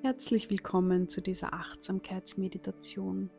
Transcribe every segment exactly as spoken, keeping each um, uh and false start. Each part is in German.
Herzlich willkommen zu dieser Achtsamkeitsmeditation.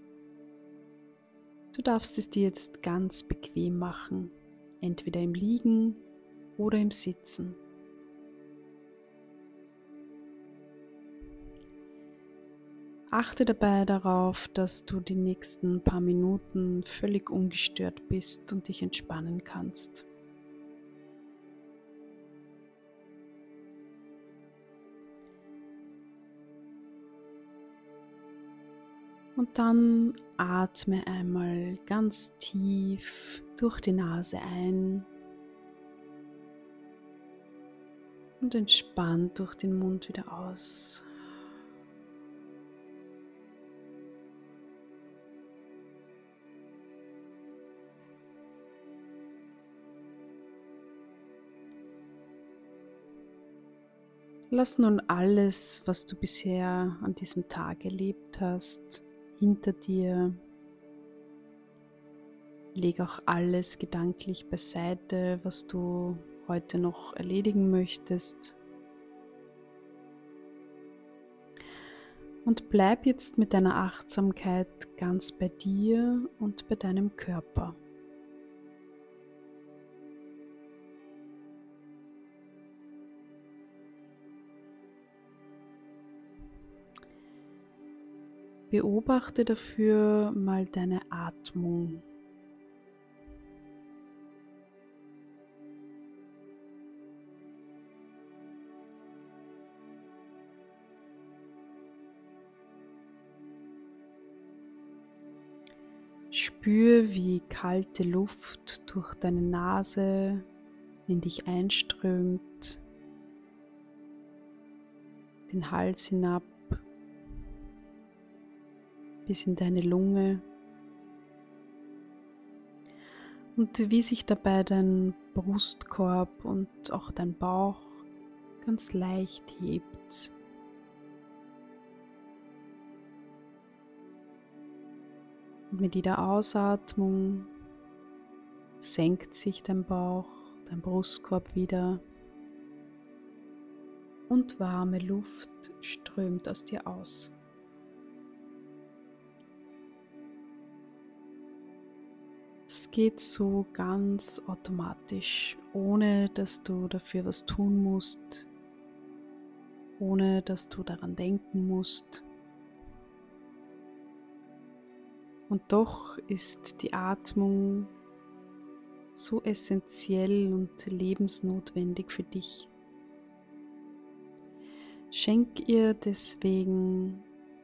Du darfst es dir jetzt ganz bequem machen, entweder im Liegen oder im Sitzen. Achte dabei darauf, dass du die nächsten paar Minuten völlig ungestört bist und dich entspannen kannst. Und dann atme einmal ganz tief durch die Nase ein und entspannt durch den Mund wieder aus. Lass nun alles, was du bisher an diesem Tag erlebt hast, hinter dir. Leg auch alles gedanklich beiseite, was du heute noch erledigen möchtest. Und bleib jetzt mit deiner Achtsamkeit ganz bei dir und bei deinem Körper. Beobachte dafür mal deine Atmung. Spür, wie kalte Luft durch deine Nase in dich einströmt, den Hals hinab bis in deine Lunge und wie sich dabei dein Brustkorb und auch dein Bauch ganz leicht hebt. Und mit jeder Ausatmung senkt sich dein Bauch, dein Brustkorb wieder und warme Luft strömt aus dir aus. Es geht so ganz automatisch, ohne dass du dafür was tun musst, ohne dass du daran denken musst. Und doch ist die Atmung so essentiell und lebensnotwendig für dich. Schenk ihr deswegen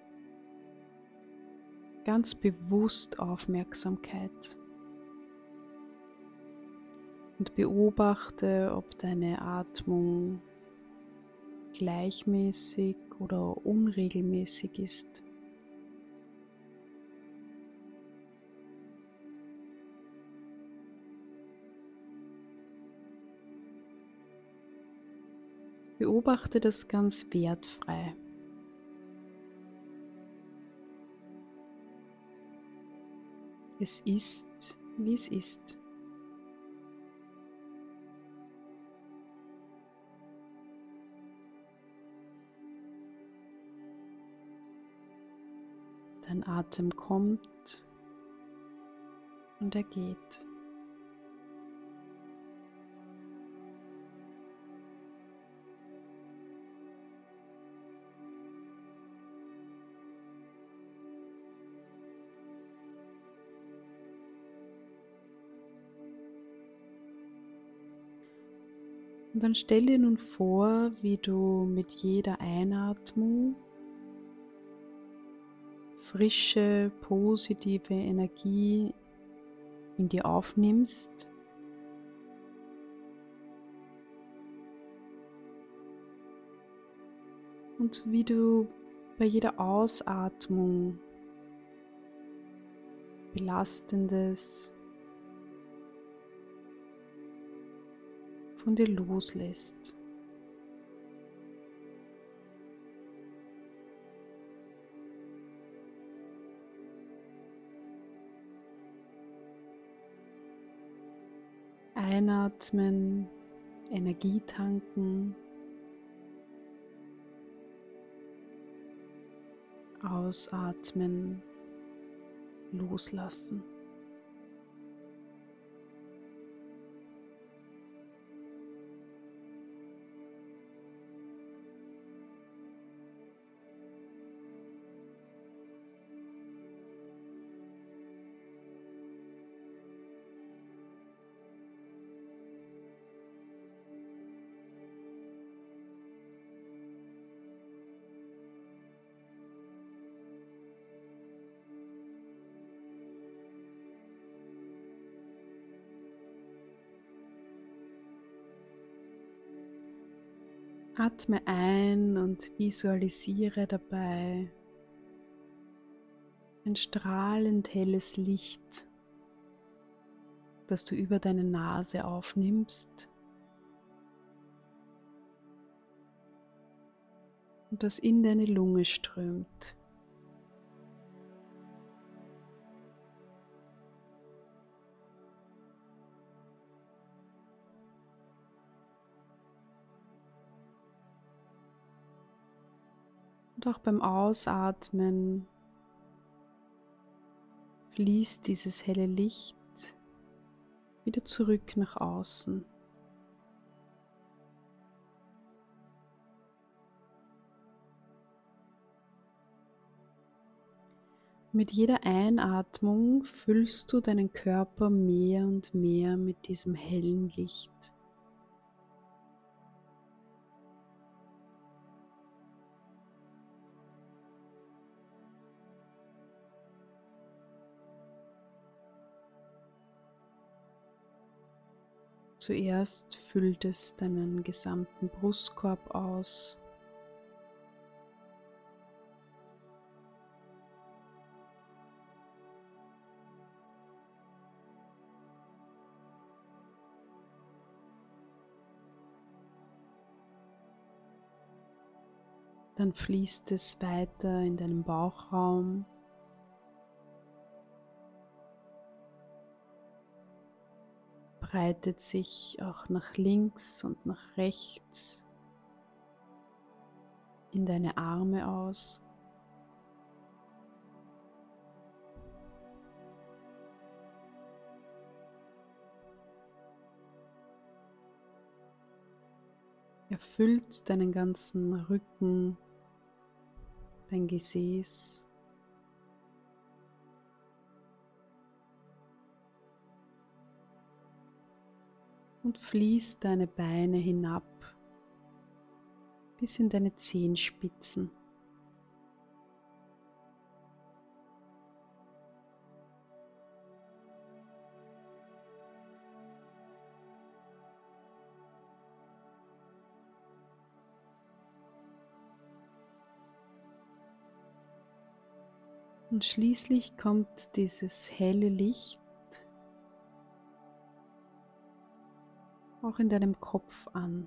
ganz bewusst Aufmerksamkeit und beobachte, ob deine Atmung gleichmäßig oder unregelmäßig ist. Beobachte das ganz wertfrei. Es ist, wie es ist. Dein Atem kommt und er geht. Und dann stell dir nun vor, wie du mit jeder Einatmung frische, positive Energie in dir aufnimmst und wie du bei jeder Ausatmung Belastendes von dir loslässt. Einatmen, Energie tanken Ausatmen loslassen. Atme ein und visualisiere dabei ein strahlend helles Licht, das du über deine Nase aufnimmst und das in deine Lunge strömt. Und auch beim Ausatmen fließt dieses helle Licht wieder zurück nach außen. Mit jeder Einatmung füllst du deinen Körper mehr und mehr mit diesem hellen Licht. Zuerst füllt es deinen gesamten Brustkorb aus. Dann fließt es weiter in deinen Bauchraum. Breitet sich auch nach links und nach rechts in deine Arme aus. Erfüllt deinen ganzen Rücken, dein Gesäß. Und fließt deine Beine hinab bis in deine Zehenspitzen. Und schließlich kommt dieses helle Licht auch in deinem Kopf an.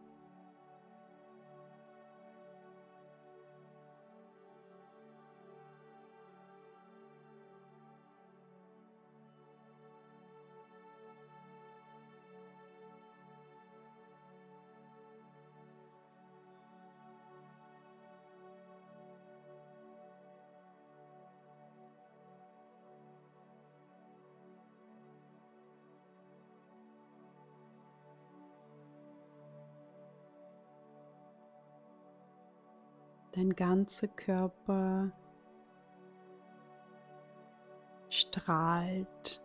Dein ganzer Körper strahlt,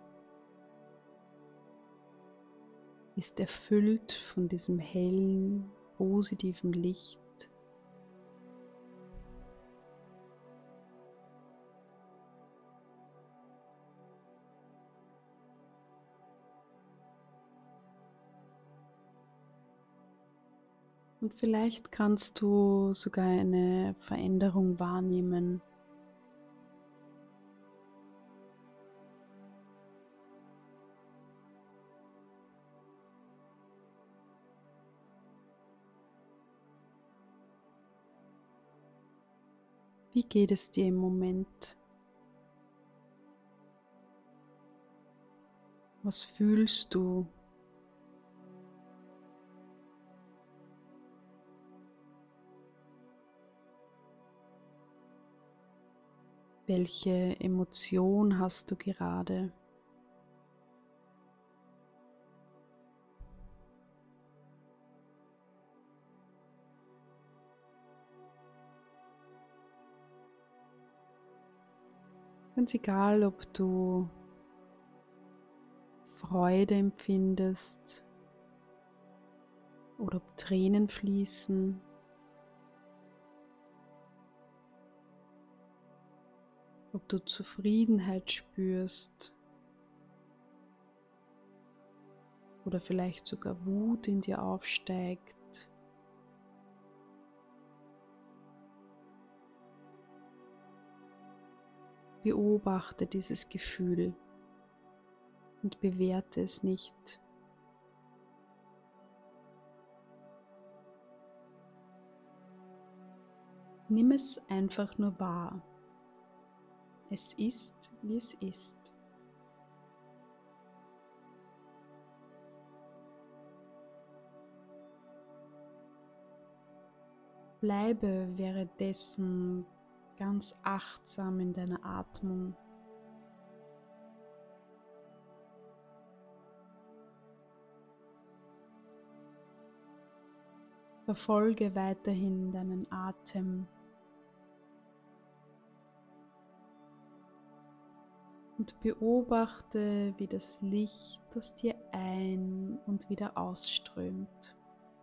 ist erfüllt von diesem hellen, positiven Licht. Und vielleicht kannst du sogar eine Veränderung wahrnehmen. Wie geht es dir im Moment? Was fühlst du? Welche Emotion hast du gerade? Ganz egal, ob du Freude empfindest oder ob Tränen fließen, ob du Zufriedenheit spürst oder vielleicht sogar Wut in dir aufsteigt. Beobachte dieses Gefühl und bewerte es nicht. Nimm es einfach nur wahr. Es ist, wie es ist. Bleibe währenddessen ganz achtsam in deiner Atmung. Verfolge weiterhin deinen Atem und beobachte, wie das Licht aus dir ein- und wieder ausströmt.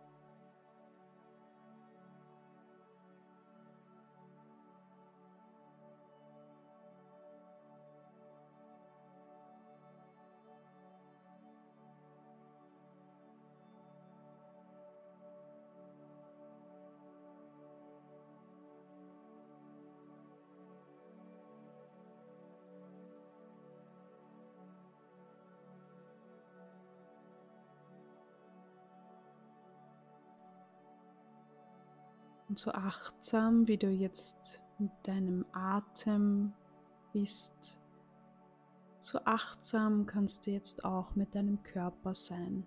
Und so achtsam, wie du jetzt mit deinem Atem bist, so achtsam kannst du jetzt auch mit deinem Körper sein.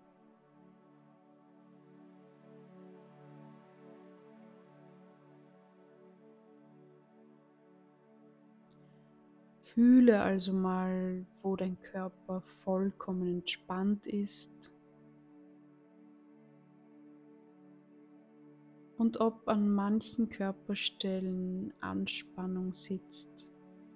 Fühle also mal, wo dein Körper vollkommen entspannt ist und ob an manchen Körperstellen Anspannung sitzt.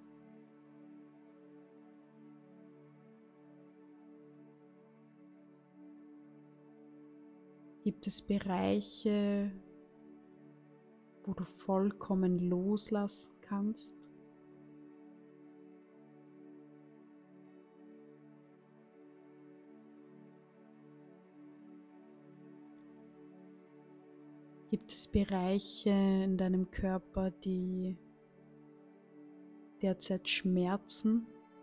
Gibt es Bereiche, wo du vollkommen loslassen kannst? Gibt es Bereiche in deinem Körper, die derzeit schmerzen?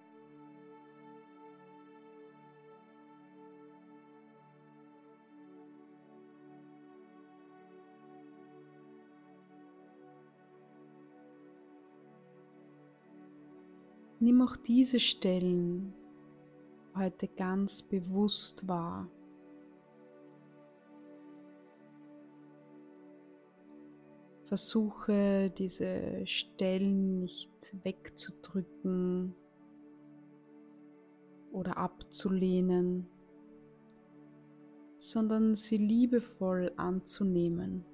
Nimm auch diese Stellen heute ganz bewusst wahr. Versuche diese Stellen nicht wegzudrücken oder abzulehnen, sondern sie liebevoll anzunehmen.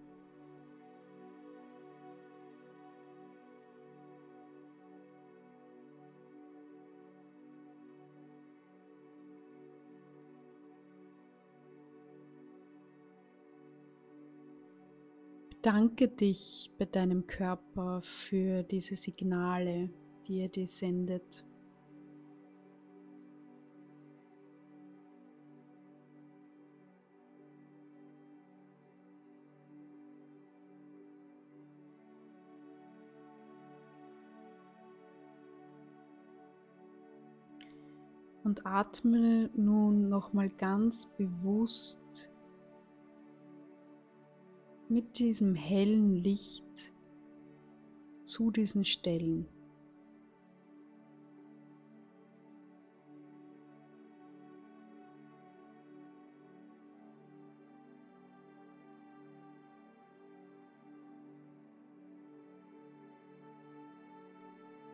Bedanke dich bei deinem Körper für diese Signale, die er dir sendet. Und atme nun nochmal ganz bewusst mit diesem hellen Licht zu diesen Stellen.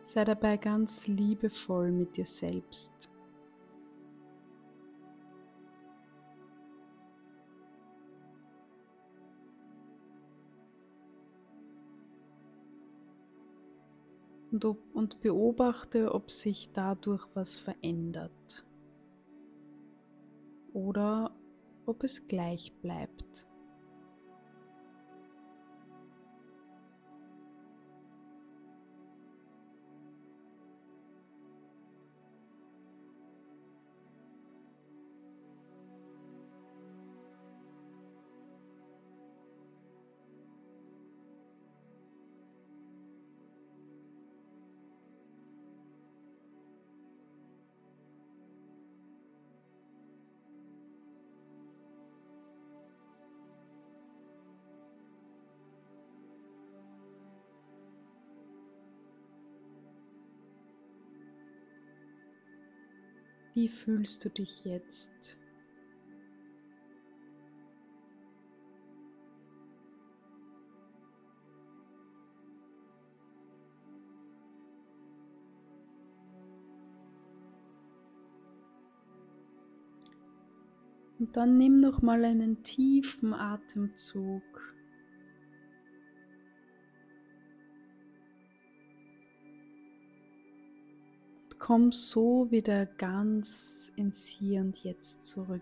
Sei dabei ganz liebevoll mit dir selbst. Und, ob, und beobachte, ob sich dadurch was verändert oder ob es gleich bleibt. Wie fühlst du dich jetzt? Und dann nimm noch mal einen tiefen Atemzug. Und komm so wieder ganz ins Hier und Jetzt zurück.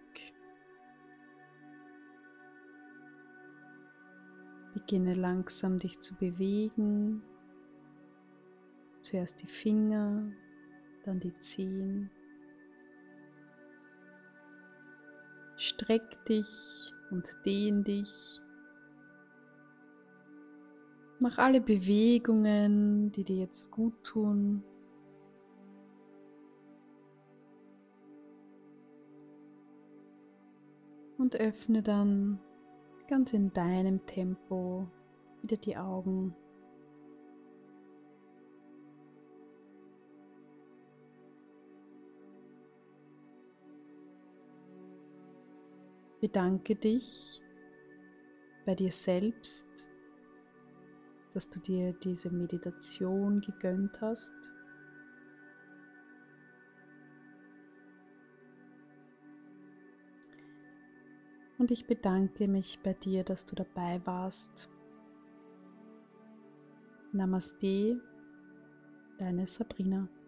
Beginne langsam dich zu bewegen. Zuerst die Finger, dann die Zehen. Streck dich und dehn dich. Mach alle Bewegungen, die dir jetzt gut tun. Und öffne dann ganz in deinem Tempo wieder die Augen. Bedanke dich bei dir selbst, dass du dir diese Meditation gegönnt hast. Und ich bedanke mich bei dir, dass du dabei warst. Namaste, deine Sabrina.